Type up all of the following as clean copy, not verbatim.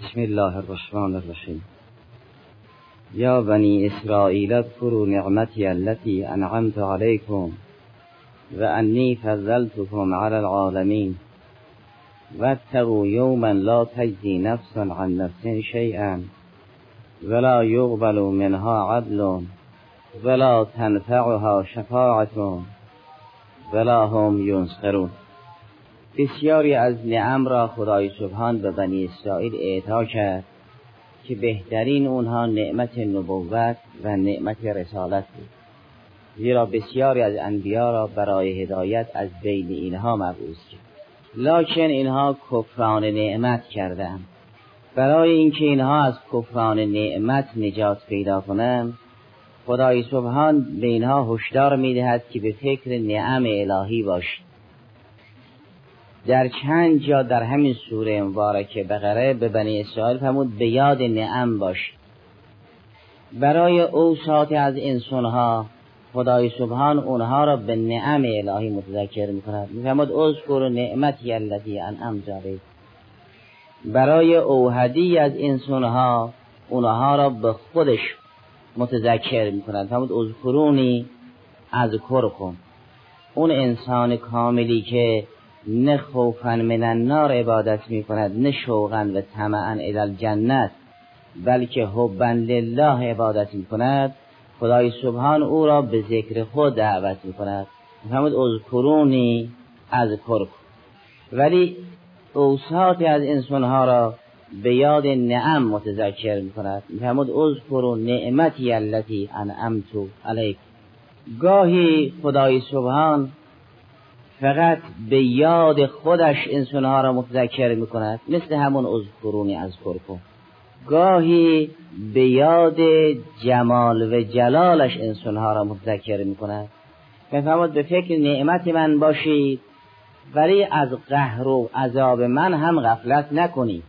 بسم الله الرحمن الرحیم. یا بنی اسرائیل اذکروا نعمتی التي انعمت علیکم و انی فضلتکم علی العالمین واتقوا یوما لا تجزی نفس عن نفس شیئا ولا یقبل منها عدل ولا تنفعها شفاعة ولا هم ینصرون. بسیاری از نعم را خدای سبحان به بنی اسرائیل اعطا کرد که بهترین اونها نعمت نبوت و نعمت رسالت بود، زیرا بسیاری از انبیا را برای هدایت از بین اینها مبعوث کرد، لکن اینها کفران نعمت کردند. برای اینکه اینها از کفران نعمت نجات پیدا کنند، خدای سبحان به اینها هشدار می‌دهد که به فکر نعم الهی باشید. در چند جا در همین سوره مبارکه بقره به بنی اسرائیل فرمود به یاد نعم باشید. برای اوساط از انسانها خدای سبحان اونها را به نعم الهی متذکر می‌کند. می‌فرماد اذکروا نعمتی التي انعمت علیکم. برای اوحدی از انسانها اونها را به خودش متذکر می‌کند. فرمود اذکرونی اذکرکم. اون انسان کاملی که نه خوفا من النار عبادت می‌کند، نه شوقا و طمعا الی الجنت، بلکه حبا لله عبادت می‌کند، خدای سبحان او را به ذکر خود دعوت می‌کند. فرمود اذکرونی اذکرکم. ولی اوصاف از انسان‌ها را به یاد نعم متذکر می‌کند. فرمود اذکروا نعمتی التي انعمت علیکم. گاهی خدای سبحان فقط به یاد خودش انسانها را متذکر می‌کند، مثل همون اذکرونی اذکرکم. گاهی به یاد جمال و جلالش انسانها را متذکر می‌کند. می‌فرماید به فکر نعمت من باشید، ولی از قهر و عذاب من هم غفلت نکنید.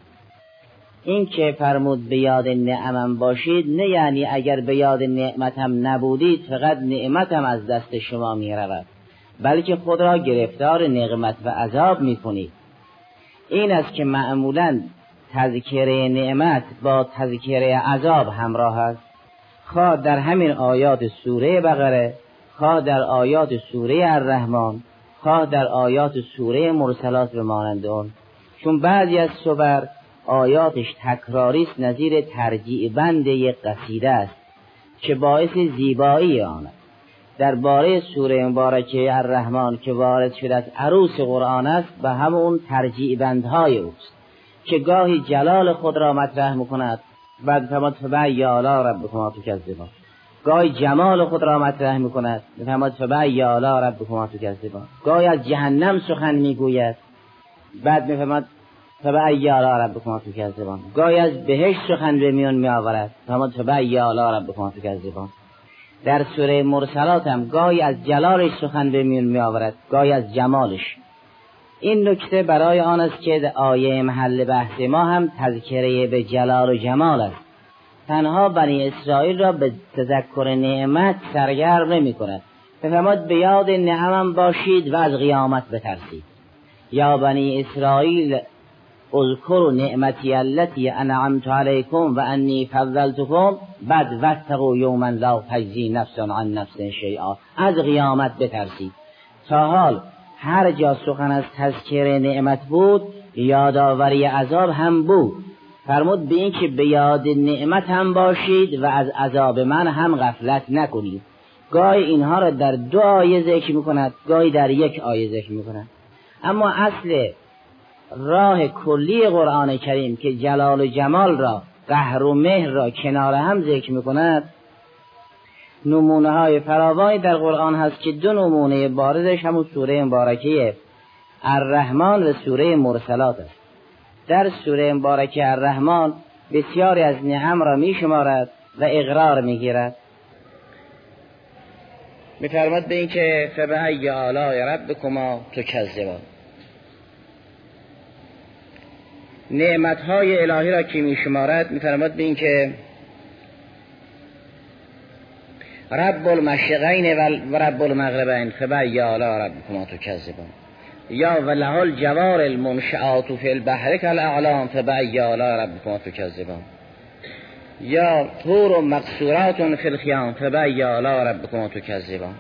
این که فرمود به یاد نعمم باشید، نه یعنی اگر به یاد نعمتم نبودید فقط نعمتم از دست شما می‌رود، بلکه خود را گرفتار نقمت و عذاب می‌کنید. این است که معمولاً تذکره نعمت با تذکره عذاب همراه است، خواه در همین آیات سوره بقره، خواه در آیات سوره الرحمن، خواه در آیات سوره مرسلات و مانند آن. چون بعضی از سور آیاتش تکراری است، نظیر ترجیع بند یک قصیده است که باعث زیبایی آن است. درباره سوره مبارکه الرحمن که وارد شده از عروس قرآن است، به همون ترجیع بندهای اوست که گاهی جلال خود را مطرح می‌کند، بعد فرمود فبأی آلاء ربکما تکذبان. گاهی جمال خود را مطرح می‌کند، فرمود فبأی آلاء ربکما تکذبان. گاهی از جهنم سخن می‌گوید، بعد می‌فرماد فبأی آلاء ربکما تکذبان. گاهی از بهشت سخن به میان می‌آورد، فرمود فبأی آلاء ربکما تکذبان. در سوره مرسلات هم گاهی از جلالش سخن به میان می‌آورد، گاهی از جمالش. این نکته برای آن است که آیه محل بحث ما هم تذکره به جلال و جمال است. تنها بنی اسرائیل را به تذکر نعمت سرگرم نمی‌کند. بفرماد به یاد نعمم باشید و از قیامت بترسید. یا بنی اسرائیل اذکروا نعمتی التي انعمت علیکم و انی فضلتکم، بعد واتقوا یوما لا تجزی نفس عن نفس شیئا. از قیامت بترسید. تا حال هر جا سخن از تذکر نعمت بود، یادآوری عذاب هم بود. فرمود به این که به یاد نعمت هم باشید و از عذاب من هم غفلت نکنید. گاهی اینها را در دو آیه ذکر می‌کند، گاهی در یک آیه ذکر می‌کند. اما اصل راه کلی قرآن کریم که جلال و جمال را، قهر و مهر را کنار هم ذکر می‌کند، نمونه های فراوانی در قرآن هست که دو نمونه بارزش همون سوره مبارکه الرحمن و سوره مرسلات است. در سوره مبارکه الرحمن بسیاری از نعم را می شمارد و اقرار می گیرد. می فرماد به این که فبأی آلاء ربکما تکذبان. نعمت های الهی را که می شمارد، می فرماد به این که رب المشرقین و رب المغربین فبأی آلاء ربکما تکذبان. یا وله الجوار المنشآت فی البحر کالاعلام فبأی آلاء ربکما تکذبان، یا حور مقصورات فی الخیام فبأی آلاء ربکما تکذبان،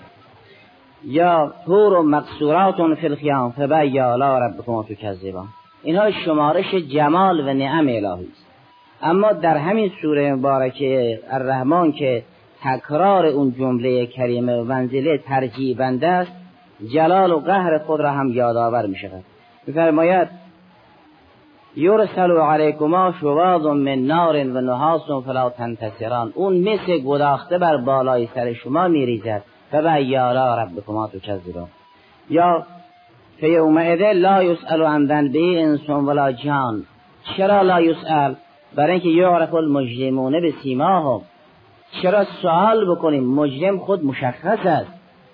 یا حور مقصورات فی الخیام فبأی آلاء ربکما تکذبان. اینها شمارش جمال و نعم الهی است. اما در همین سوره مبارکه الرحمن که تکرار اون جمله کریمه و منزله ترجیح بنده است، جلال و قهر خود را هم یادآور می شود. می‌فرماید یرسل علیکما شواظ من نار و نحاس فلا تنتصران، اون مثل گداخته بر بالای سر شما میریزد. فبأی آلاء ربکما تکذبان. یا فیومئذ لا یسأل عن ذنبه انس ولا جان. چرا لا یسأل؟ برای اینکه یعرف المجرمون بسیماهم. چرا سوال بکنیم؟ مجرم خود مشخص است.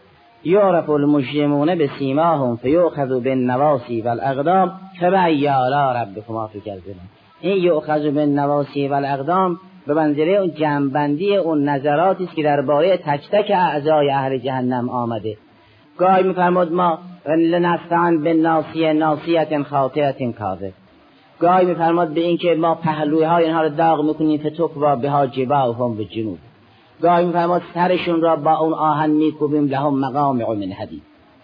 یعرف المجرمون بسیماهم فیؤخذ بالنواصی والاقدام فبأی آلاء ربکما تکذبان. این یؤخذ بالنواصی والاقدام به منزله اون جمع‌بندی اون نظراتی است که درباره تک تک اعضای اهل جهنم آمده. گاهی می‌فرماد ما لنستعن بالناصیه ناصیه خاطئه کاذب. گاهی می‌فرماد به این که ما پهلوهای اینها رو داغ می‌کنیم فتکوا بها جباههم بالجنوب. گاهی می‌فرماد سرشون را با اون آهن می‌کوبیم لهم مقامع من حدید.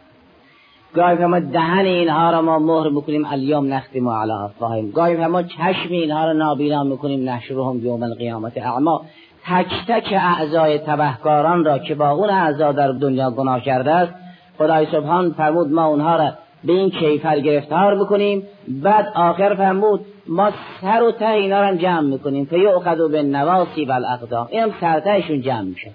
گاهی می‌فرماد دهن اینها را ما مهر می‌کنیم الیوم نختم علی افواههم. گاهی می‌فرماد چشم اینها را نابینا می‌کنیم نحشرهم یوم القیامة اعما. تک تک اعضای تبهکاران را که با اون اعضا در دنیا گناه کرده است، خدای سبحان فرمود ما اونها را به این کیفر گرفتار بکنیم. بعد آخر فرمود ما سر و ته اینا را جمع میکنیم فیؤخذ بالنواصی والاقدام. اینم سر تهشون جمع میشه.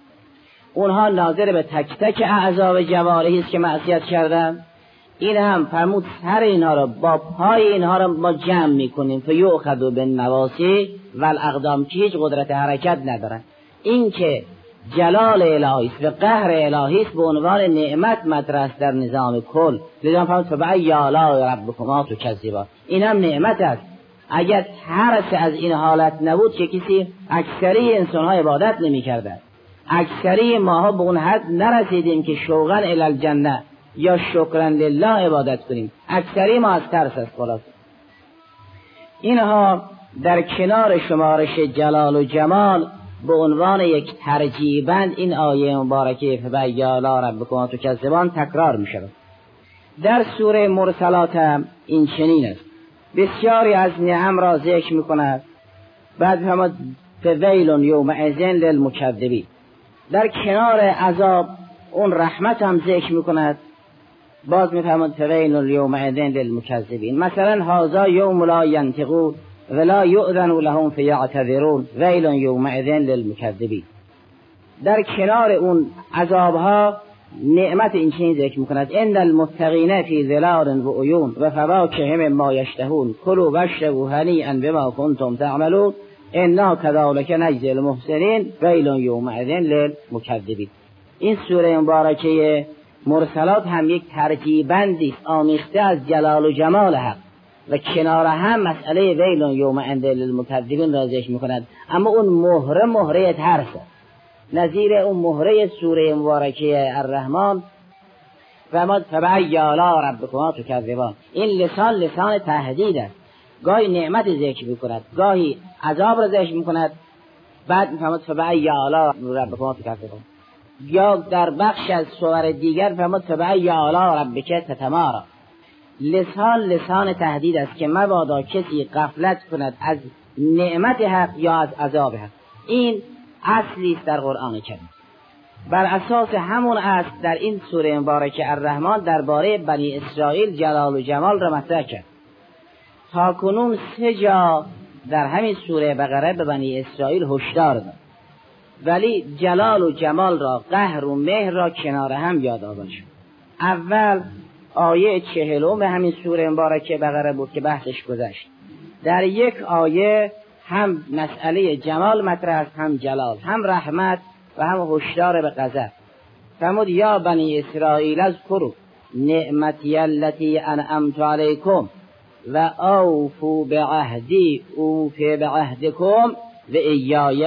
اونها ناظر به تک تک اعضا و جوارحی است که معصیت کردن. این هم فرمود سر اینها را با پای اینها را ما جمع میکنیم فیؤخذ بالنواصی والاقدام، که هیچ قدرت حرکت ندارن. این که جلال الهی است و قهر الهی است به عنوان نعمت مطرح است در نظام کل. لذا فرمود فبأی آلاء ربکما تکذبان. این هم نعمت است. اگر ترس از این حالت نبود چه کسی اکثری انسان‌ها عبادت نمی‌کردند. اکثری ماها به اون حد نرسیدیم که شوقاً الی الجنه یا شکراً لله عبادت کنیم. اکثری ما از ترس است. خلاص اینها در کنار شمارش جلال و جمال به عنوان یک ترجیح بند این آیه مبارکه فبأی آلاء ربکما تکذبان تکرار می شود. در سوره مرسلات هم این چنین است. بسیاری از نعم را ذکر می کند. بعد فرمود فویل یومئذ للمکذبین. در کنار عذاب اون رحمت هم ذکر می کند. باز می فرمود فویل یومئذ للمکذبین. مثلا هذا یوم لا ینطقون ولا یؤذن لهم فیعتذرون ویل یومئذ للمکذبین. در کنار اون عذابها نعمت این چنین ذکر میکند ان المتقین فی ظلال و عیون و فواکه مما یشتهون کلوا واشربوا هنیئا بما کنتم تعملون انا کذلک نجزی المحسنین ویل یومئذ للمکذبین. این سوره مبارکه مرسلات هم یک ترجیح بندی است آمیخته از جلال و جمال حق و کنار هم مسئله ویل یومئذ للمکذبین را ذکر میکند. اما اون مهره ترس نظیر اون مهره سوره مبارکه الرحمن فرمود فبأی آلاء ربکما تکذبان. این لسان تهدید است. گاهی نعمت ذکر میکند، گاهی عذاب را ذکر میکند. بعد فرمود فبأی آلاء ربکما تکذبان. یا در بخش از سور دیگر فرمود فبأی آلاء ربک تتماری. لسان تهدید است که مبادا کسی غفلت کند از نعمت حق یا از عذاب حق. این اصلی است در قرآن کریم. بر اساس همون اصل در این سوره مبارکه الرحمن درباره بنی اسرائیل جلال و جمال را مطرح کرد. تا کنون 3 جا در همین سوره بقره به بنی اسرائیل هشدار داد، ولی جلال و جمال را، قهر و مهر را کنار هم یادآور شد. اول آیه 40 همین سوره مبارکه بقره بود که بحثش گذشت. در یک آیه هم مسئله جمال مطرح است، هم جلال، هم رحمت و هم هشدار به غضب. فرمود یا بنی اسرائیل اذکروا نعمتی التي انعمت علیکم و اوفوا بعهدی اوف بعهدکم و ایای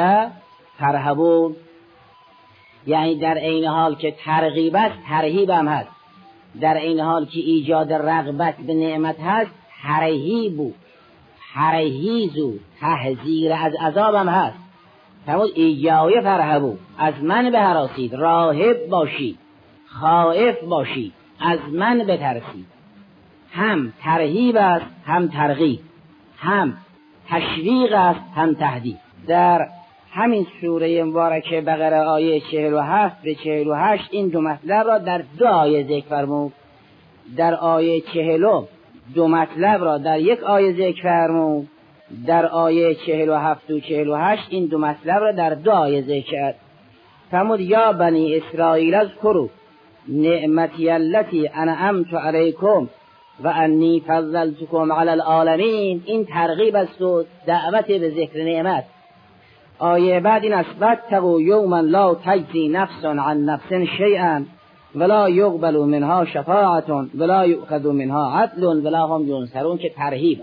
فرحبون. یعنی در این حال که ترغیب است ترهیب هم هست. در این حال که ایجاد رغبت به نعمت هست، هرهیبو، هرهیزو، تحذیر از عذابم هست. فرمود ایجای فرهبو، از من بهراسید، راهب باشید، خائف باشید، از من بترسید. هم ترهیب است، هم ترغیب، هم تشویق است، هم تهدید. در همین سوره مبارکه بقره آیه 47 به 48 این دو مطلب را در دو آیه ذکر فرمود. در آیه 40 دو مطلب را در یک آیه ذکر فرمود، در آیه 47 و 48 این دو مطلب را در دو آیه ذکر کرد. فرمود یا بنی اسرائیل اذکروا نعمتی التی انعمت علیکم و انی فضلتکم علی العالمین. این ترغیب است و دعوت به ذکر نعمت. آیه بعد این است واتقوا یوما لا تجزی نفس عن نفس شیئا ولا یقبل منها شفاعة ولا یؤخذ منها عدل ولا هم ینصرون، که ترهیب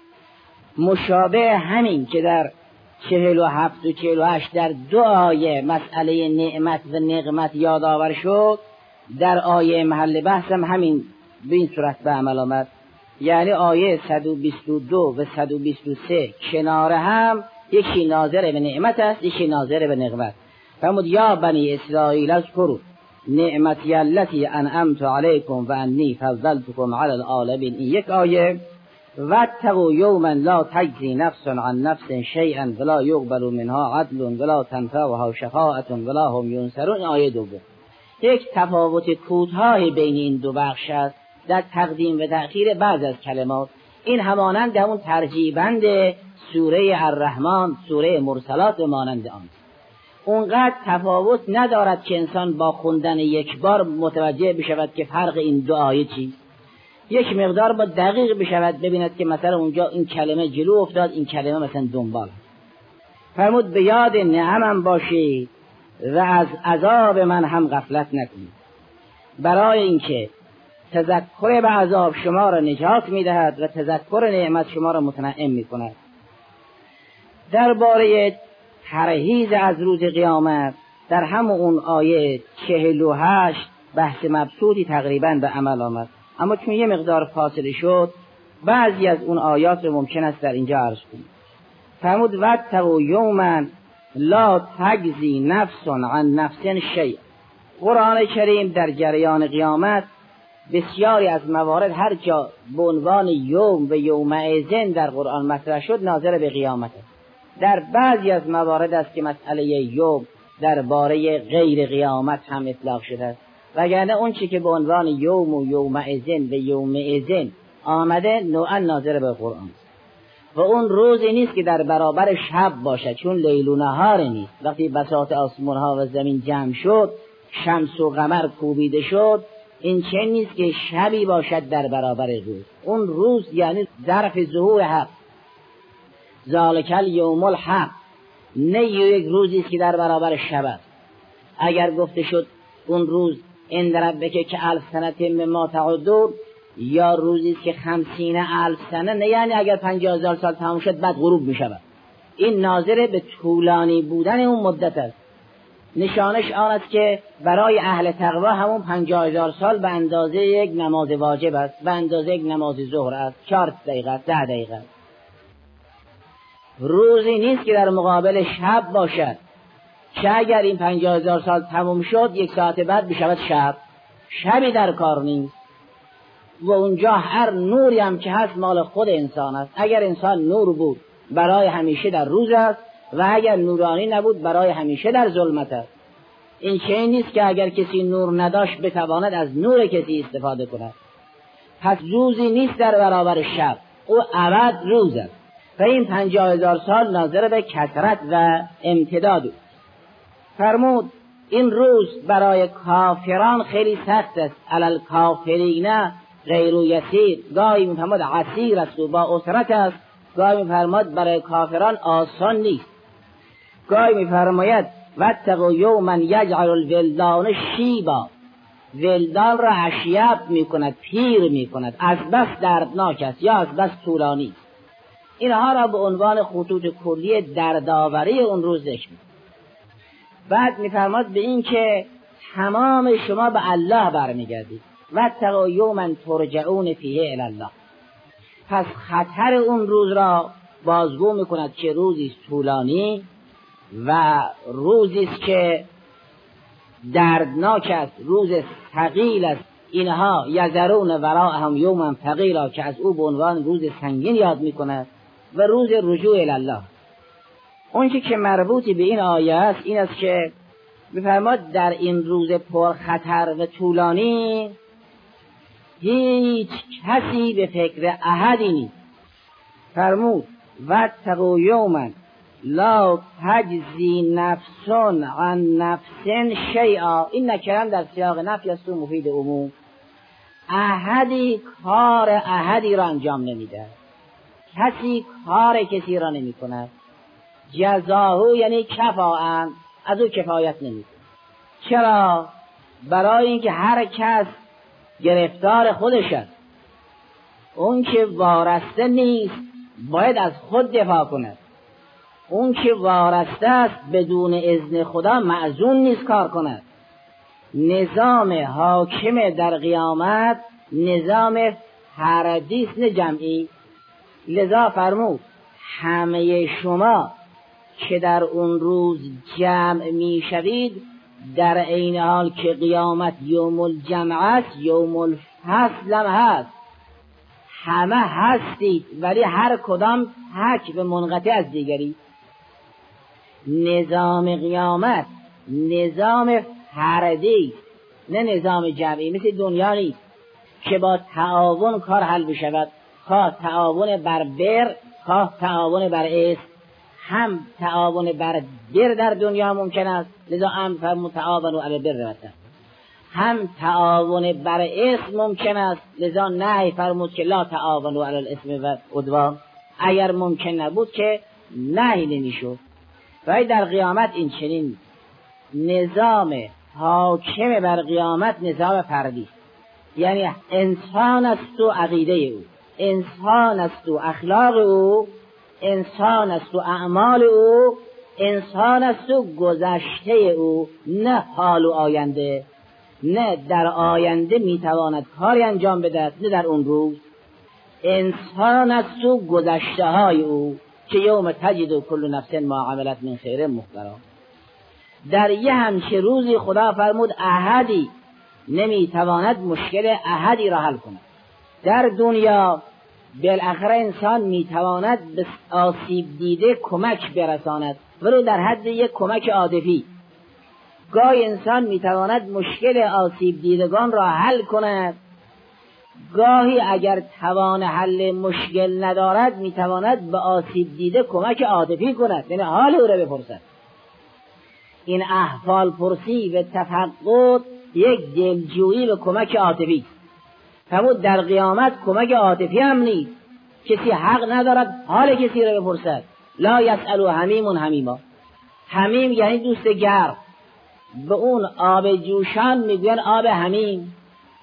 مشابه همین که در 47 و 48 در دو آیه مسئله نعمت و نقمت یادآور شد، در آیه محل بحث هم همین به این صورت به عمل آمد. یعنی آیه 122 و 123 کنار هم یکی ناظر به نعمت است، یکی ناظر به نقمت. فرمود یا بنی اسرائیل اذکروا نعمتی التی انعمت علیکم و انی فضلتکم علی العالمین، این یک آیه. واتقوا یوما لا تجزی نفس عن نفس شیئا ولا یقبل منها عدل ولا تنفعها شفاعة ولا هم ینصرون، آیه دوم. یک تفاوت کوتاه بین این دو بخش است در تقدیم و تأخیر بعض از کلمات. این همانند همون ترجیبند سوره الرحمن، سوره مرسلات و مانند آن. اونقدر تفاوت ندارد که انسان با خوندن یک بار متوجه بشود که فرق این دو آیه چیست. یک مقدار با دقیق بشود ببیند که مثلا اونجا این کلمه جلو افتاد، این کلمه مثلا دنبال. فرمود به یاد نعمم باشید و از عذاب من هم غفلت نکنید، برای اینکه تذکر به عذاب شما را نجات میدهد و تذکر نعمت شما را متنعم میکند. درباره ترهیز از روز قیامت در همون اون آیه 48 بحث مبسوطی تقریبا به عمل آمد، اما چون یه مقدار فاصله شد بعضی از اون آیات رو ممکن است در اینجا عرض کنیم. فرمود واتقوا یوما لا تجزی نفس عن نفس شیء. قرآن کریم در جریان قیامت بسیاری از موارد هر جا به عنوان یوم و یومئذ در قرآن مطرح شد ناظر به قیامت است. در بعضی از موارد است که مسئله یوم درباره غیر قیامت هم اطلاق شده است، وگرنه اون چی که به عنوان یوم و یومئذ و یومئذ آمده نوعا ناظر به قرآن. و اون روزی نیست که در برابر شب باشد، چون لیل و نهار نیست. وقتی بساط آسمان ها و زمین جمع شد، شمس و قمر کوبیده شد، این چه نیست که شبی باشد در برابر روز. اون روز یعنی ظرف ظهور حق، ذالک الیوم الحق، نه یک روزی است که در برابر شب است. اگر گفته شد اون روز ان ربک که 1000 سنه مما تعدون، یا روزی است که 50,000 سنه، نه یعنی اگر 50,000 سال تمام شد بعد غروب می شود. این ناظر به طولانی بودن اون مدت است. نشانش آن است که برای اهل تقوا همون 50,000 سال به اندازه یک نماز واجب است، به اندازه یک نماز ظهر است، 4 دقیقه 10 دقیقه. روزی نیست که در مقابل شب باشد، چه اگر این 50,000 سال تمام شد 1 ساعت بعد بشود شب، شبی در کار نیست. و اونجا هر نوری هم که هست مال خود انسان است. اگر انسان نور بود برای همیشه در روز است و اگر نورانی نبود برای همیشه در ظلمت است. این چه نیست که اگر کسی نور نداشت بتواند از نور کسی استفاده کند. پس روزی نیست در برابر شب، او ابد روز است. و این 50,000 سال ناظر به کثرت و امتداد. فرمود این روز برای کافران خیلی سخت است. علل کافرین غیر یسیر، گاهی میفرماد عسیر است و با اسرت است، گاهی میفرماد برای کافران آسان نیست، گاهی میفرماید واتقوا یوما یجعل الولدان شیبا، ولدان را اشیب میکند، پیر میکند، از بس دردناک است یا از بس طولانی. اینها را به عنوان خطوط کلی دردآوری اون روز ذکر می‌کند. بعد میفرماد به این که تمام شما به الله برمیگردید. واتقوا یوما ترجعون فیه الی الله. پس خطر اون روز را بازگو میکند که روزی طولانی و روزی است که دردناک است، روز ثقیل است. اینها یذرون وراءهم یوما ثقیلا که از او به عنوان روز سنگین یاد میکند و روز رجوع الی الله. اون که مربوطی به این آیه است این است که بفرماد در این روز پرخطر و طولانی هیچ کسی به فکر احدی نیست. فرمود واتقوا یوما لا تجزی نفس عن نفس شیئا. این نکران در سیاق نفی است و مفید عموم. احدی کار احدی را انجام نمیده، کسی کار کسی را نمی کند. جزاهو یعنی کفاءن، از او کفایت نمی کند. چرا؟ برای اینکه هر کس گرفتار خودش است. اون که وارسته نیست باید از خود دفاع کند. اون که وارسته است بدون اذن خدا معزون نیست کار کند. نظام حاکم در قیامت نظام فردی است نه جمعی. لذا فرمود همه شما که در اون روز جمع می شوید در عین حال که قیامت یوم الجمع است یوم الفصل هم هست. همه هستید ولی هر کدام تک به منقطع از دیگری. نظام قیامت نظام فردی نه نظام جمعی. مثل دنیا نیست که با تعاون کار حل بشود، خواه تعاون بر بر خواه تعاون بر اسم. هم تعاون بر بر در دنیا ممکن است، لذا هم فرمود تعاونوا علی البر والتقوا. هم تعاون بر اسم ممکن است، لذا نهی فرمود که لا تعاونوا علی الاثم والعدوان. اگر ممکن نبود که نهی نمیشد. ولی در قیامت این چنین نظام حاکم بر قیامت نظام فردی، یعنی انسان است و عقیده او، انسان است و اخلاق او، انسان است و اعمال او، انسان است و گذشته او، نه حال و آینده. نه در آینده میتواند کاری انجام بدهد نه در اون روز. انسان است و گذشته های او که یوم تجد کل نفس ما عملت من خیر محضرا. در یه همچه روزی خدا فرمود احدی نمیتواند مشکل احدی را حل کند. در دنیا بالاخره انسان میتواند به آسیب دیده کمک برساند ولو در حد یک کمک عاطفی. گاهی انسان میتواند مشکل آسیب دیدگان را حل کند، گاهی اگر توان حل مشکل ندارد میتواند به آسیب دیده کمک عاطفی کند، یعنی حال او را بپرسد. این احوال پرسی و تفقد یک دلجویی به کمک عاطفی. فرمود در قیامت کمک عاطفی هم نیست. کسی حق ندارد حال کسی را بپرسد. لا یسأل حمیم حمیما. حمیم یعنی دوست گرم. به اون آب جوشان میگوین آب حمیم.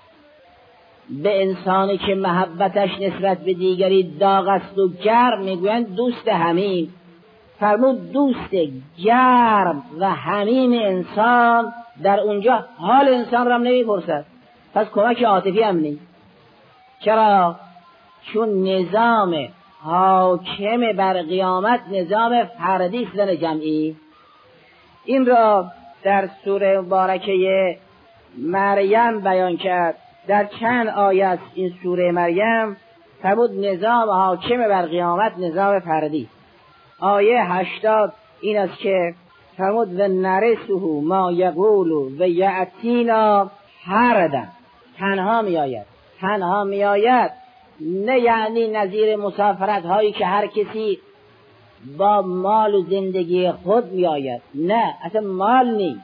به انسانی که محبتش نسبت به دیگری داغ است و گرم میگوین دوست حمیم. فرمود دوست گرم و حمیم انسان در اونجا حال انسان را نمیپرسد، پس کمک عاطفی هم نیست. چرا؟ چون نظام حاکم بر قیامت نظام فردی است نه جمعی. این را در سوره مبارکه مریم بیان کرد. در چند آیه از این سوره مریم فرمود نظام حاکم بر قیامت نظام فردی. آیه 80 این است که فرمود و نرسه ما یقول و یأتینا فردا. تنها می آید. تنها می آید نه یعنی نظیر مسافرت هایی که هر کسی با مال و زندگی خود می آید. نه، اصلا مال نیست.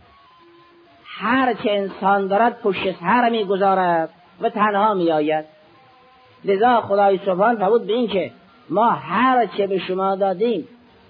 هر چه انسان دارد پشت سر می گذارد و تنها می آید. لذا خدای سبحان فرمود به این که ما هر چه به شما دادیم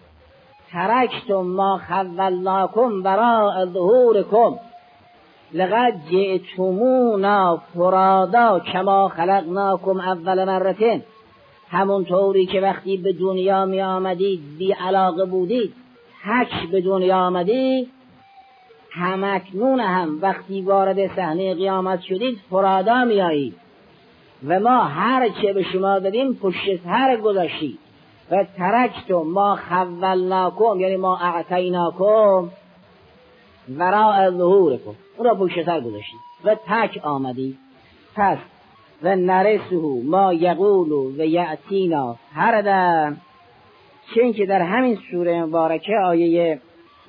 ترکتم ما خولناکم وراء ظهورکم لقد جئتمونا فرادا کما خلقناکم اول مرتين. همون طوری که وقتی به دنیا می آمدید بی علاقه بودید، تک به دنیا آمدید، همکنون هم وقتی وارد صحنه قیامت شدید فرادا میایید و ما هر چه به شما دادیم پشت سر گذاشتید و ترکتم ما خولناکم، یعنی ما اعطیناکم وراء ظهورکم، اون را پشت سر گذاشتید و تک آمدید. پس و نرسه ما یقول و یأتینا هردن، چون که در همین سوره مبارکه آیه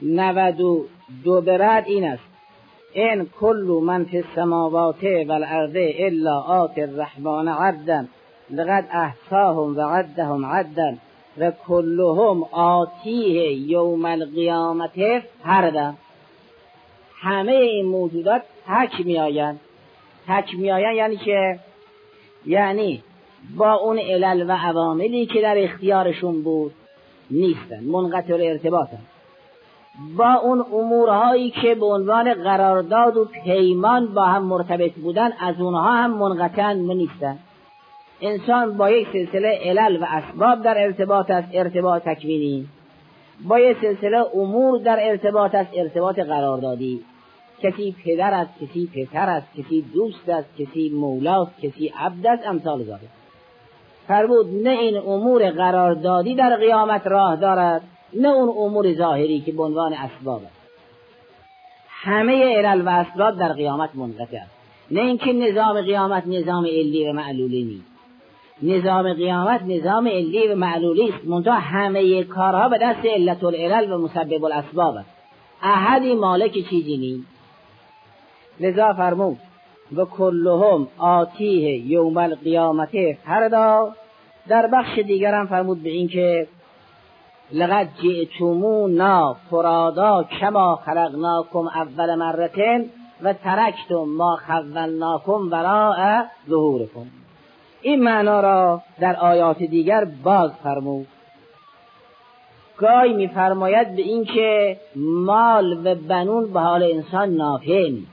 92 برد این است: ان کل من فی السماوات والارض الا آتی الرحمن عبدا لقد احصاهم و عدهم عدا و کلهم آتیه یوم القیامت فردا. همه این موجودات تک میآیند. تک میآیند یعنی که یعنی با اون علل و عواملی که در اختیارشون بود نیستن، منقطع الارتباطن. با اون امورهایی که به عنوان قرارداد و پیمان با هم مرتبط بودن از اونها هم منقطعا نیستن. انسان با یک سلسله علل و اسباب در ارتباط است، ارتباط تکوینی، با یک سلسله امور در ارتباط است، ارتباط قراردادی. کسی پدر است، کسی پسر است، کسی دوست است، کسی مولاست، کسی عبد است، امثال ذالک. فرمود نه این امور قراردادی در قیامت راه دارد، نه اون امور ظاهری که به عنوان اسباب است. همه علل و اسباب در قیامت منقطع است. نه اینکه نظام قیامت نظام علی و معلولی نیست. نظام قیامت نظام علی و معلولی است، منتها همه کارها به دست علت العلل و مسبب الاسباب است. احدی مالک چیزی نیست. لذا فرمود و کلهم آتیه یوم القیامت فردا. در بخش دیگر هم فرمود به این که لقد جئتمونا فرادا کما خلقناکم اول مرة و ترکتم ما خولناکم وراء ظهورکم. این معنا را در آیات دیگر باز فرمود. گاهی می‌فرماید به این که مال و بنون به حال انسان نافع نیست،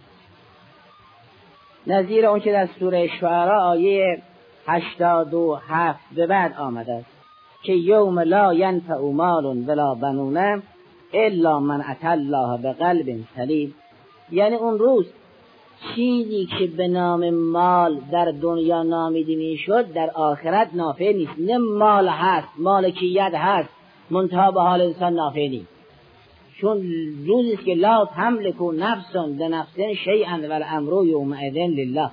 نظیر اون که در سوره شعراء آیه 87 به بعد آمده است که یوم لا ینفع مال ولا بنون الا من اتى الله بقلب سلیم. یعنی اون روز چیزی که به نام مال در دنیا نامیده میشد در آخرت نافع نیست. نه مال هست، مالکیت هست، منتها به حال انسان نافع نیست. چون روزی است که لا تملک نفس لنفس شیئا والامر یومئذ لله.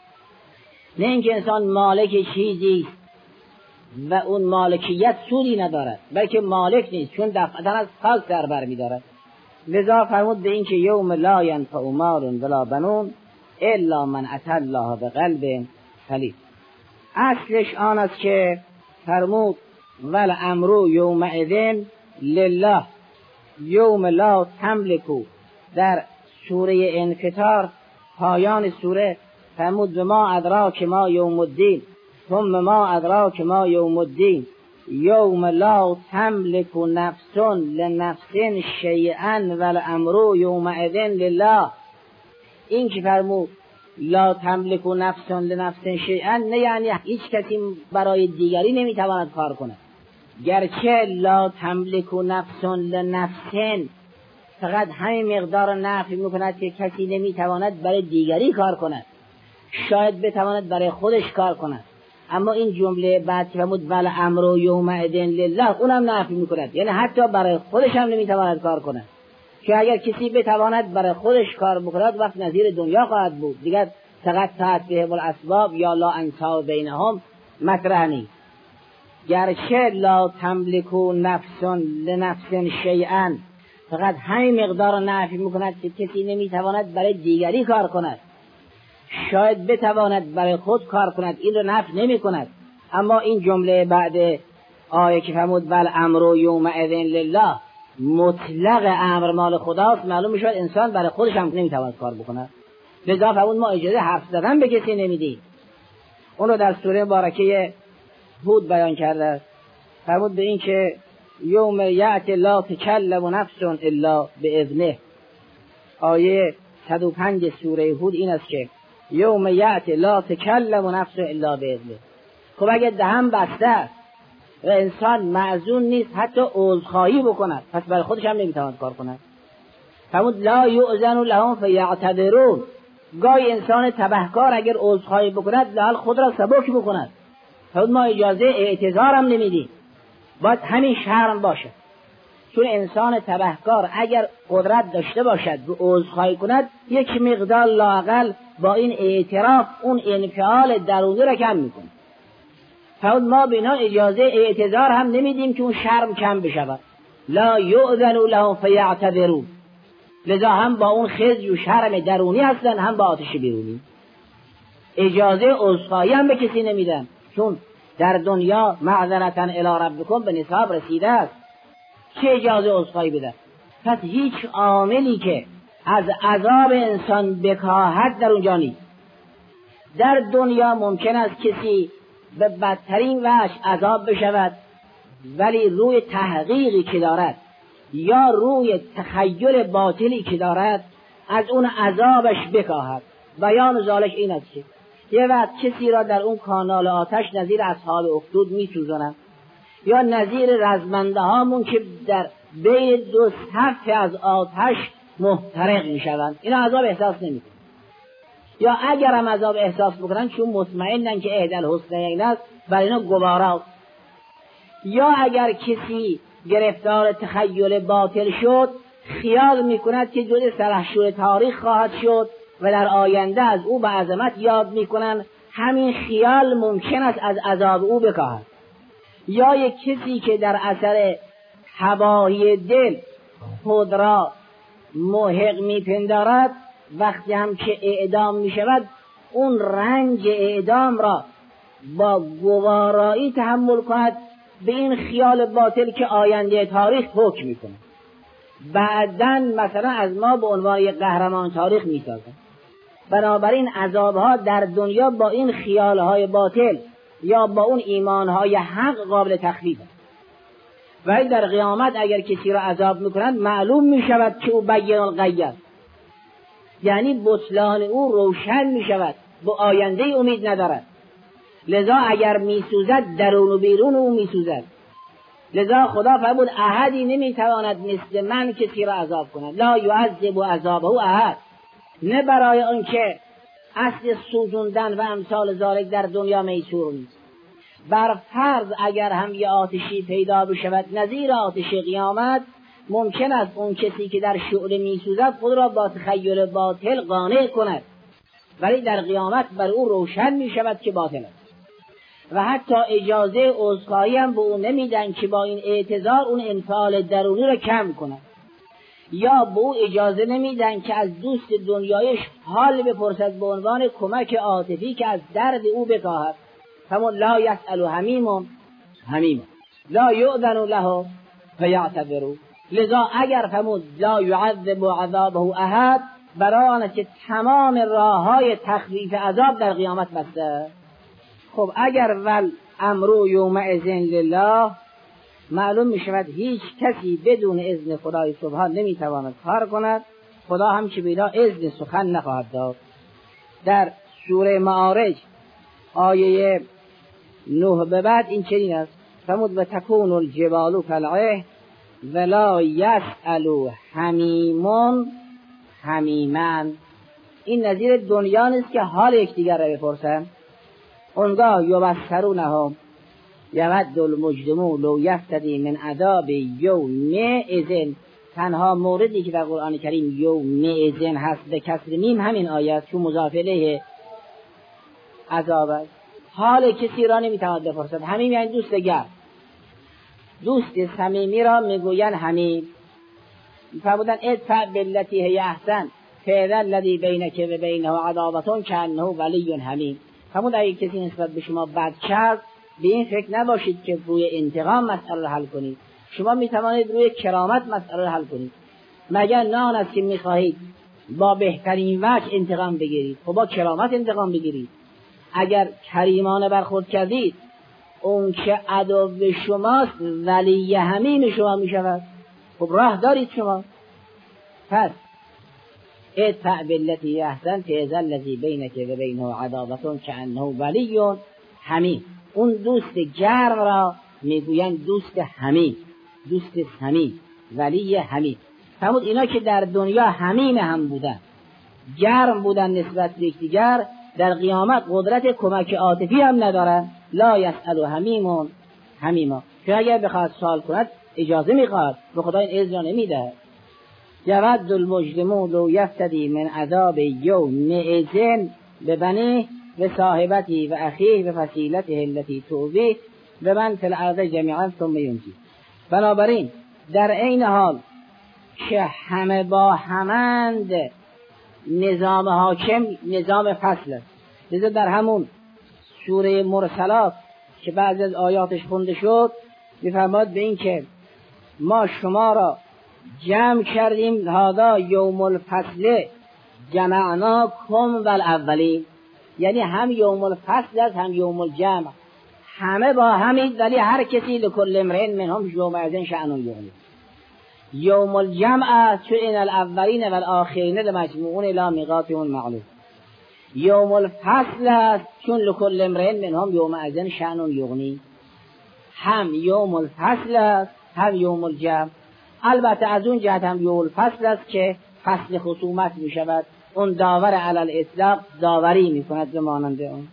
نه اینکه انسان مالک چیزی و اون مالکیت سودی ندارد، بلکه مالک نیست، چون دفعتا از خلق در بر می‌دارد. لذا فرمود به این که یوم لا ینفع مال ولا بنون الا من اتى الله بقلب سلیم. اصلش آن است که فرمود والامر یومئذ لله یوم لا تملک. در سوره انفطار پایان سوره فرمود ما ادراک ما یوم الدین ثم ما ادراک ما یوم الدین یوم لا تملک نفس لنفس شیئا والامر یومئذ لله. این که فرمود لا تملک نفس لنفس شیئا نه یعنی هیچ کسی برای دیگری نمیتواند کار کند، گرچه لا تملک نفس لنفس فقط همین مقدار نفع میکند که کسی نمیتواند برای دیگری کار کند، شاید بتواند برای خودش کار کند. اما این جمله بعد که فرمود والامر یومئذ لله اونم نفع میکند، یعنی حتی برای خودش هم نمیتواند کار کند. که اگر کسی بتواند برای خودش کار بکند وقت نظیر دنیا خواهد بود، دیگر فقط تحت بهم الاسباب یا لا انصاب بینهم مطرح نیست. گرچه لا تملک نفس لنفس شیئا فقط همین مقدار نفع میکند که کسی نمیتواند برای دیگری کار کند، شاید بتواند برای خود کار کند، این رو نفع نمی کند. اما این جمله بعد آیه که فرمود والامر یومئذ لله مطلق امر مال خداست، معلوم میشود انسان برای خودش هم نمیتواند کار بکند. لذا فرمود ما اجازه حرف زدن به کسی نمیدیم. اون رو در سوره مبارکه هود بیان کرده. فرمود به این که یوم یأتی لا تکلم نفس الا باذنه. آیه 105 سوره هود این است که یوم یأتی لا تکلم نفس الا باذنه. خب اگه دهن بسته است و انسان معذون نیست حتی عذرخواهی بکند، پس برای خودش هم نمیتواند کار کند. فرمود لا یؤذن لهم فیعتذرون. گاهی انسان تبهکار اگر عذرخواهی بکند لعل خود را سبک بکند. فرمود ما اجازه اعتذار هم نمیدیم، باید همین شرم باشه. چون انسان تبهکار اگر قدرت داشته باشد و عذرخواهی کند، یک مقدار لااقل با این اعتراف اون انفعال درونی را کم میکنه. فرمود ما به اینا اجازه اعتذار هم نمیدیم که اون شرم کم بشود. لا یؤذن لهم فیعتذرون. لذا هم با اون خزی و شرم درونی هستن، هم با آتش بیرونی. اجازه عذرخواهی هم به کسی نمیدن، چون در دنیا معذرة الی ربکم به نصاب رسیده است. چه اجازه عذرخواهی بده؟ پس هیچ عاملی که از عذاب انسان بکاهد در اونجا نیست. در دنیا ممکن است کسی به بدترین وجه عذاب بشود، ولی روی تحقیقی که دارد یا روی تخیل باطلی که دارد از اون عذابش بکاهد. بیان ذالک این است که یه وقت کسی را در اون کانال آتش نظیر اصحاب اخدود میسوزانند، یا نظیر رزمنده هامون که در بین دو صف از آتش محترق میشوند، اینا عذاب احساس نمیکنن. یا اگر هم عذاب احساس بکنن چون مطمئنن که احدی الحسنیین است، برای اینا گوارا. یا اگر کسی گرفتار تخیل باطل شد، خیال میکند که جزء سلحشور تاریخ خواهد شد و در آینده از او به عظمت یاد میکنن، همین خیال ممکن است از عذاب او بکاهد. یا یک کسی که در اثر هوای دل خود را محق میپندارد، وقتی هم که اعدام میشود اون رنج اعدام را با گوارایی تحمل کند به این خیال باطل که آینده تاریخ حکم میکنه. بعداً مثلا از ما به عنوان یک قهرمان تاریخ میسازن. بنابراین عذابها در دنیا با این خیالهای باطل یا با اون ایمانهای حق قابل تخفیف است. ولی در قیامت اگر کسی را عذاب میکنند معلوم میشود که او بین الغیب، یعنی بطلان او روشن میشود، به آینده امید ندارد. لذا اگر میسوزد درون و بیرون او میسوزد. لذا خدا فرمود احدی نمیتواند مثل من کسی را عذاب کند. لا یعذب عذابه احد. نه برای آن که اصل سوزوندن و امثال ذالک در دنیا میسور نیست. بر فرض اگر هم یه آتشی پیدا بشود نظیر آتش قیامت، ممکن است اون کسی که در شعله میسوزد خود را با تخیل باطل قانع کند، ولی در قیامت بر او روشن میشود که باطل است. و حتی اجازه عذرخواهی هم به او نمیدن که با این اعتذار اون انفعال درونی را کم کند، یا به او اجازه نمیدن که از دوست دنیایش حال بپرسد به عنوان کمک عاطفی که از درد او بکاهد. فرمود لا یسأل حمیم حمیم لا یؤذن له فیعتذروا. لذا اگر فرمود لا یعذب عذابه احد، برای آن که تمام راههای تخفیف عذاب در قیامت بسته. خب اگر ول امرو یومئذ لله، معلوم می شود هیچ کسی بدون اذن خدای سبحان نمیتواند کار کند. خدا هم که بینا اذن سخن نخواهد داد. در سوره معارج آیه 9 به بعد این چنین است: فرمود و تکون الجبال کالعهن ولا یسأل حمیم حمیما. این نظیر دنیا نیست که حال یکدیگر را بپرسن. اونگاه یبصرونهم یود المجرم لو یفتدی من عذاب یومئذ. تنها موردی که در قرآن کریم یومئذ هست به کسر میم همین آیه است، چون مضاف الیه عذاب است. حال کسی را نمیتواند بپرسد. حمیم یعنی دوست گرم، دوست صمیمی را میگویند حمیم. فرمودن ادفع بالتی هی احسن فاذا الذی بینک و بینه عداوة کانه ولی حمیم. فرمود اگه کسی نسبت به شما بد کرد، به این فکر نباشید که روی انتقام مسئله را حل کنید. شما میتوانید روی کرامت مسئله را حل کنید. مگر نه آن است که میخواهید با بهترین وجه انتقام بگیرید، خب با کرامت انتقام بگیرید. اگر کریمانه برخورد کردید، اون که عدو شماست ولی حمیم شما میشود. خب راه دارید شما. پس ادفع بالتی احسن فاذا الذی بینک و بینه عداوة کانه ولی حمیم. اون دوست گرم را میگویند دوست حمیم، دوست صمیم، ولی حمیم. فرمود اینا که در دنیا همین هم بودن، گرم بودن نسبت به یکدیگر، در قیامت قدرت کمک عاطفی هم ندارن. لا یسأل حمیم حمیما، که اگر بخواد سوال کند اجازه میخواد، به خدا این اجازه نمیده. یود المجرمون لو یفتدی من عذاب یوم اذن ببنی و صاحبتی و اخیه و فصیلته التي تؤذیه و من فی الارض جمیعا ثم ینجی. بنابراین در عین حال که همه با همند، نظام حاکم نظام فصل است. لذا در همون سوره مرسلات که بعضی از آیاتش خونده شد می‌فرماد به این که ما شما را جمع کردیم، هذا یوم الفصل جمعناکم والاولین، یعنی هم یوم الفصل است هم یوم الجمع، همه با همید، ولی هر کسی لکل امرئ منهم یومئذ شأن یغنی. یوم الجمع چون ان الاولین والآخرین لمجموعون الی میقاتهم معلوم. یوم الفصل است چون لکل امرئ منهم یومئذ شأن یغنی، هم یوم الفصل است هم یوم الجمع. البته از اون جهت هم یوم الفصل است که فصل خصومت می شود، اون داور علی الاطلاق داوری می کند به مانند اون.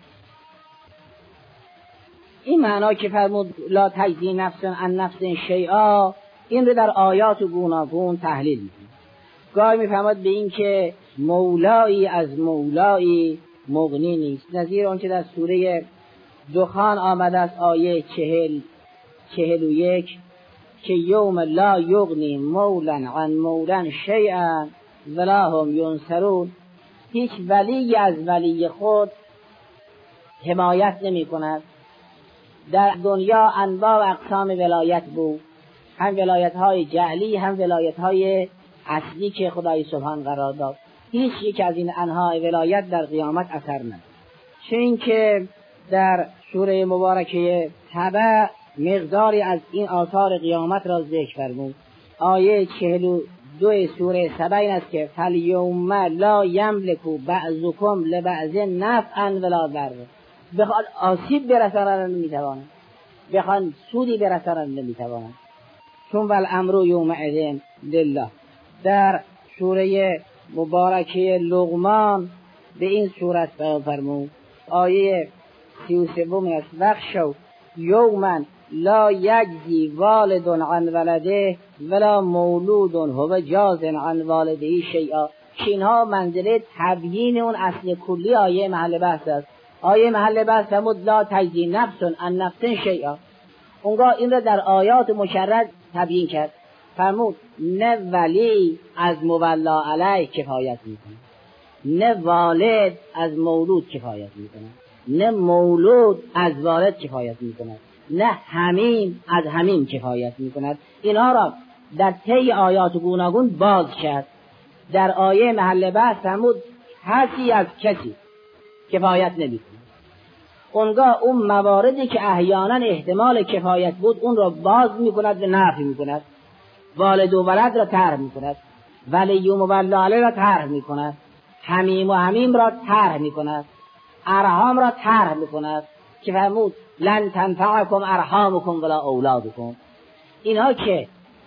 این معنا که فرمود لا تجزی نفس عن نفس شیئا، این رو در آیات گوناگون تحلیل می کند. گاهی می فرمود به این که مولایی از مولایی مغنی نیست، نظیر اون که در سوره دخان آمده است آیه 41 که یوم لا یغنی مولا عن مولا شیئا ولا هم ینصرون، هیچ ولی از ولی خود حمایت نمی کند. در دنیا انواع و اقسام ولایت بود، هم ولایت های جعلی هم ولایت های اصلی که خدای سبحان قرار داد. هیچ یک از این انواع ولایت در قیامت اثر ندارد. چه این که در سوره مبارکه تبع مقداری از این آثار قیامت را ذکر فرمود. آیه 42 سوره سبع این است که فالیوم لا یملک بعضکم لبعض نفعا ولا ضرا، بخواد آسیب برسانند نمیتوانند، بخواد سودی برسانند نمیتوانند، چون والامر یومئذ لله. در سوره مبارکه لقمان به این صورت فرمود آیه 33 است وخشوا یوما لا یجزی والد عن ولده ولا مولود هو جاز عن والده شیئا، که اینها منزله تبیین اون اصل کلی آیه محل بحث است. آیه محل بحث فرمود لا تجزی نفس عن نفس شیئا، اونگاه این را در آیات مشرع تبیین کرد. فرمود نه ولی از مولا علیه کفایت میکنه، نه والد از مولود کفایت میکنه، نه مولود از والد کفایت میکند، نه حمیم از حمیم کفایت میکند. اینها را در طی آیات گوناگون باز کرد. در آیه محل بحث فرمود کسی از کسی کفایت نمیکند. اونگاه اون مواردی که احیانا احتمال کفایت بود اون را باز میکند و نفی میکند. والد و ولد را طرح میکند، ولی و مولا علیه را طرح میکند، حمیم و حمیم را طرح میکند، ارحام را طرح میکند که فرمود لن تنفعکم ارحامکم ولا اولادکم. اینها که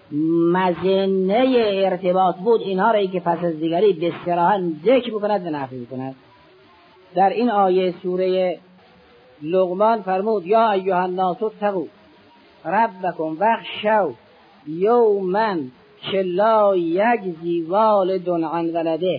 مظنه ارتباط بود، اینها را که پس از دیگری به صراحت ذکر میکند و نفی میکند. در این آیه سوره لقمان فرمود یا ایها الناس اتقوا ربکم واخشوا یوما که لا یجزی والد عن ولده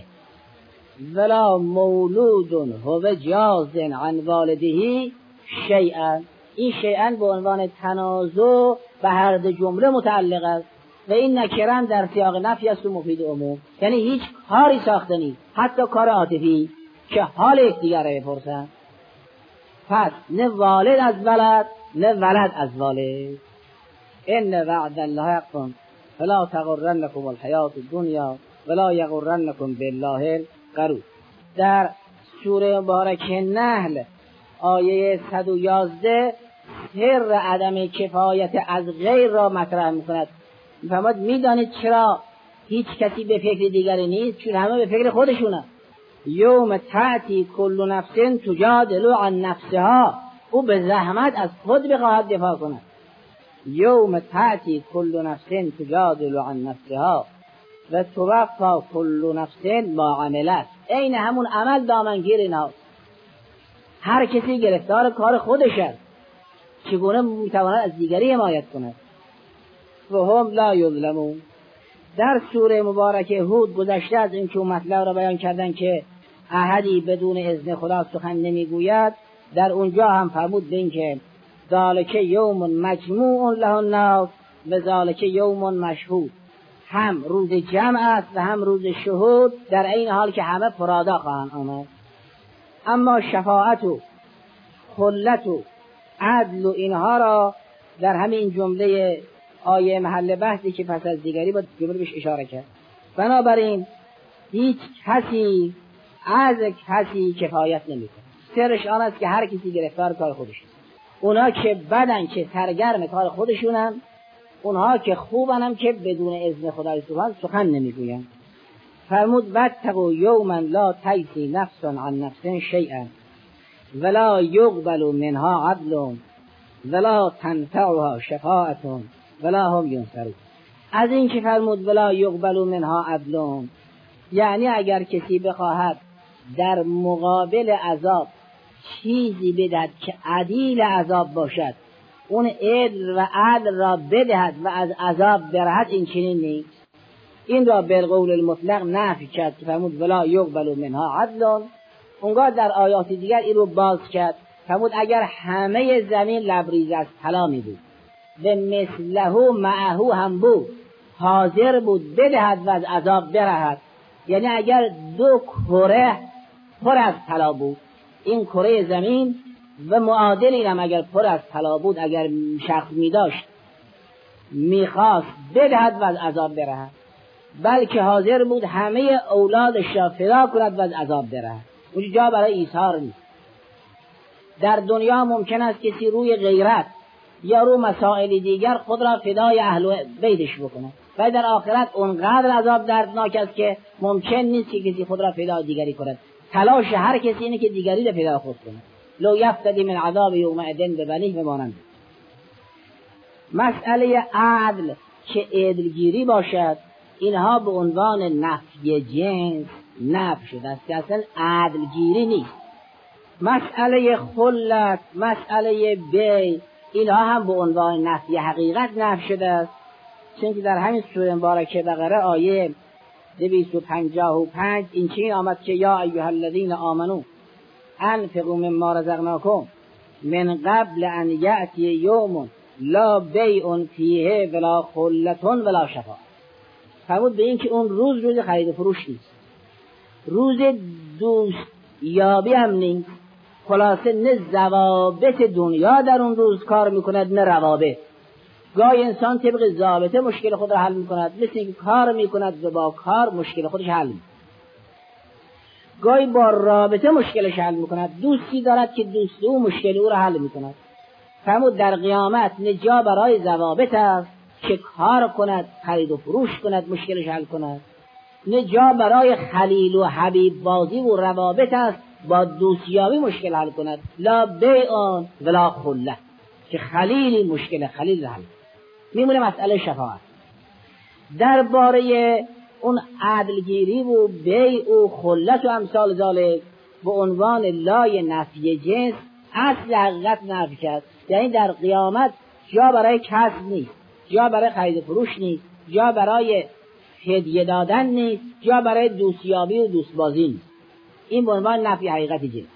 ولا مولود هو جاز عن والده شیئا. این شیئا به عنوان تنازع به هر دو جمله متعلق است و این نکران در سیاق نفی است و مفید عموم، یعنی هیچ کاری ساخته نیست، حتی کار عاطفی که حال یکدیگر را بپرسند. پس نه والد از ولد نه ولد از والد. ان وعد الله حق فلا تغرنکم الحیات الدنیا ولا یغرنکم بالله الغرور. در سوره مبارکه نحل آیه 111 سر عدم کفایت از غیر را مطرح می‌کند. می‌فرماید می‌دانید چرا هیچ کسی به فکر دیگری نیست؟ چون همه به فکر خودشونه. یوم تأتی کل نفس تجادل عن نفسها، او به زحمت از خود بخواهد دفاع کند. یوم تأتی کل نفس تجادل عن نفسها و توفا کل نفس ما عملت، این همون عمل دامنگیر اینها. هر کسی گرفتار کار خودش است، چگونه میتواند از دیگری حمایت کند؟ و هم لا یظلمون. در سوره مبارکه هود گذشته از این که مطلب را بیان کردن که احدی بدون اذن خدا سخن نمیگوید، در اونجا هم فرمود به این که ذالک یوم مجموع له الناس و ذالک یوم مشهود، هم روز جمع است و هم روز شهود، در این حال که همه فرادا خواهند آمد. اما شفاعت و خلت و عدل و اینها را در همین جمله آیه محل بحثی که پس از دیگری با جمله بهش اشاره کرد. بنابراین هیچ کسی از کسی کفایت نمی‌کنه. سرش آن است که هر کسی گرفتار کار خودش است. اونا که بدن که سرگرم کار خودشونن، اونها که خوبن هم که بدون اذن خدای سخن نمیگوین. فرمود واتقوا یوما لا تجزی نفس عن نفس شیئا ولا یقبل منها عدل ولا تنفعها شفاعة ولا هم ینصرون. از این که فرمود ولا یقبل منها عدل، یعنی اگر کسی بخواهد در مقابل عذاب چیزی بدهد که عدیل عذاب باشد، اون عدل و عدل را بدهد و از عذاب برهد، این چنین نیست. این را بالقول المطلق نفی کرد که فرمود ولا یقبل منها عدل. اونگاه در آیات دیگر این رو باز کرد، فرمود اگر همه زمین لبریز از طلا می بود به مثله معه هم بود، حاضر بود بدهد و از عذاب برهد. یعنی اگر 2 کره پر از طلا بود، این کره زمین و معادل اینم اگر پر از طلا بود، اگر شخص می داشت میخواست بدهد و از عذاب برهد، بلکه حاضر بود همه اولادش را فدا کند و از عذاب برهد. اون جا برای ایثار نیست. در دنیا ممکن است کسی روی غیرت یا روی مسائل دیگر خود را فدای اهل بیتش بکنه، و در آخرت اونقدر عذاب دردناک است که ممکن نیست که کسی خود را فدای دیگری کند. تلاش هر کسی اینه که دیگری را فدای خود کنه. لو یفتدی من عذاب یومئذ ببنیه بمانند. مسئله عدل که عدلگیری باشد، اینها به عنوان نفی جنس نفی شده است که اصلا عدلگیری نیست. مسئله خلت، مسئله بی، اینها هم به عنوان نفی حقیقت نفی شده است، چون که در همین سوره مبارکه بقره آیه 255 این چنین آمد که یا ایها الذین آمنو انفقوا مما رزقناکم من قبل ان یأتی یوم لا بیع فیه ولا خلة ولا شفاعة. فرمود به این که اون روز خرید و فروش نیست، روز دوست یابی هم نیست. خلاصه نه ضوابط دنیا در اون روز کار میکند نه روابط. گاهی انسان طبق ضابطه مشکل خود را حل میکند، مثل اینکه کار میکند و با کار مشکل خودش حل میکند. گاهی با رابطه مشکلش حل میکند، دوستی دارد که دوست او مشکل او را حل میکند. فرمود در قیامت نه جا برای ضوابط است که کار کند، خرید و فروش کند، مشکلش حل کند، نه جا برای خلیل و حبیب بازی و روابط است با دوستیابی مشکل حل کند. لا بیع ولا خله، که خلیلی مشکل خلیل حل. میمونه مسئله شفاعت. درباره اون عدلگیری و بیع و خلت و امثال ذالک به عنوان لای نفی جنس اصل حقیقت نفی کرد. یعنی در قیامت جا برای کسب نیست، جا برای خرید فروش نیست، جا برای هدیه دادن نیست، جا برای دوستیابی و دوستبازی نیست. این به عنوان نفی حقیقت جنس.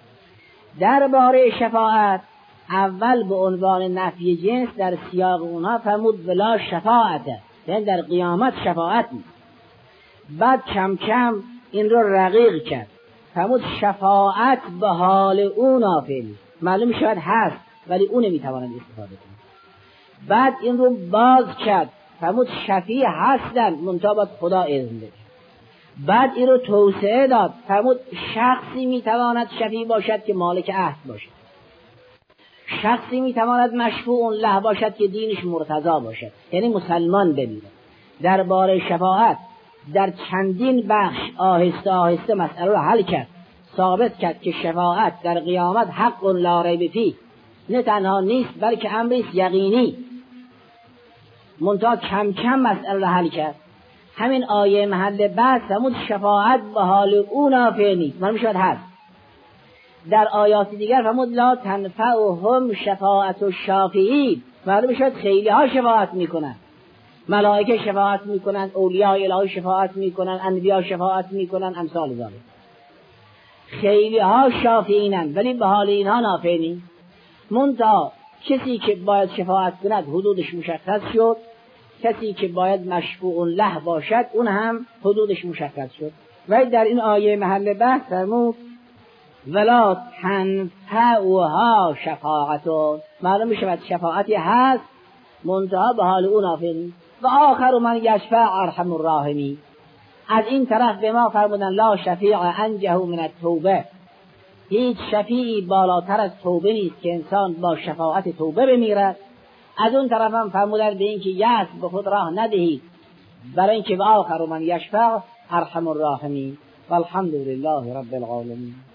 درباره شفاعت اول به عنوان نفی جنس در سیاق اونها فرمود ولا شفاعت، یعنی در قیامت شفاعت نیست. بعد کم کم این رو رقیق کرد، فرمود شفاعت به حال اون نافل، معلوم شاید هست ولی اون نمیتواند استفاده کنه. بعد این رو باز کرد، فرمود شفیع هستن منتها باید خدا اذن بده. بعد این رو توسعه داد، فرمود شخصی میتواند شفیع باشد که مالک عهد باشد، شخصی میتواند مشفوع له باشد که دینش مرتضی باشد، یعنی مسلمان بمیره. درباره شفاعت در چندین بخش آهسته آهسته مسئله رو حل کرد، ثابت کرد که شفاعت در قیامت حق لا ریب فیه، نه تنها نیست بلکه امری یقینی. منتها کم کم مسئله رو حل کرد. همین آیه محل بحث فرمود شفاعت به حال او نافع نیست. معلوم شد هست. در آیات دیگر فرمود لا تنفعهم شفاعت الشافعین. معلوم شد خیلی ها شفاعت میکنن، ملائکه شفاعت میکنن، اولیاء الهی شفاعت میکنن، انبیا شفاعت میکنن، امثال ذالک. خیلی ها شافعینن ولی به حال اینها نافع نیست. منتها کسی که باید شفاعت کند حدودش مشخص شد، کسی که باید مشفوع له باشد اون هم حدودش مشخص شد. ولی در این آیه محل بحث فرمود ولا تنفعها شفاعتون. معلوم میشود شفاعتی هست منتها به حال اون نافع نیست. و آخر من یشفع ارحم الراحمین. از این طرف به ما فرمودن لا شفیع انجه من التوبه. هیچ شفیعی بالاتر از توبه نیست که انسان با شفاعت توبه بمیرد. از اون طرف هم فرمودن به این که یأس به خود راه ندهید، برای اینکه و آخر من یشفع ارحم الراحمین. والحمد لله رب العالمین.